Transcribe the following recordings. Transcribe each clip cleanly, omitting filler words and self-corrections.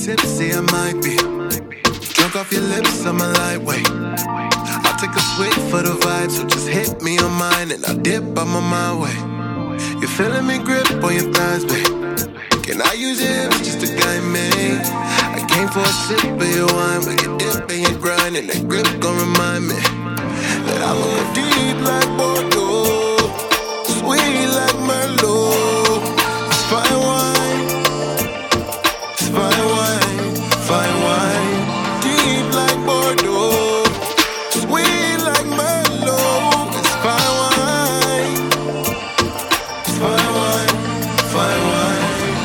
tipsy, I might be drunk off your lips, I'm a lightweight. I'll take a swig for the vibe, so just hit me on mine and I'll dip, I'm on my way. You're feeling me grip on your thighs, babe. Can I use your hips just to guide me? I came for a sip of your wine, but your dip and your grind and that grip gon' remind me that I'ma go deep like Bordeaux, sweet like Merlot. It's fine wine, it's fine wine, fine wine. Deep like Bordeaux, sweet like Merlot. It's fine wine, it's fine wine, fine wine.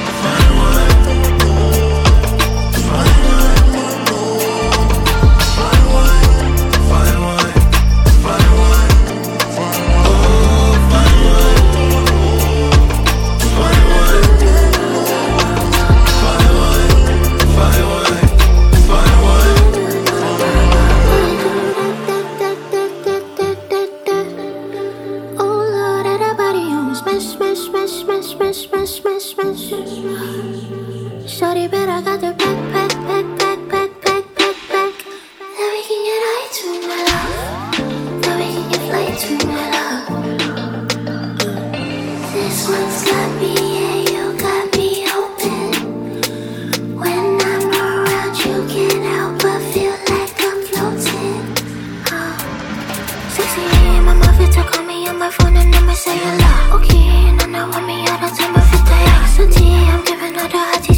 Shorty, but I got the back. That we can get high to my love. That we can get fly to my love. This one's got me, yeah, you got me open. When I'm around, you can't help but feel like I'm floating. Sexy, my mother to call me on my phone and I'ma say a lot. Okay, and I want me out of time, but fit the ecstasy. I'm giving her the hottie.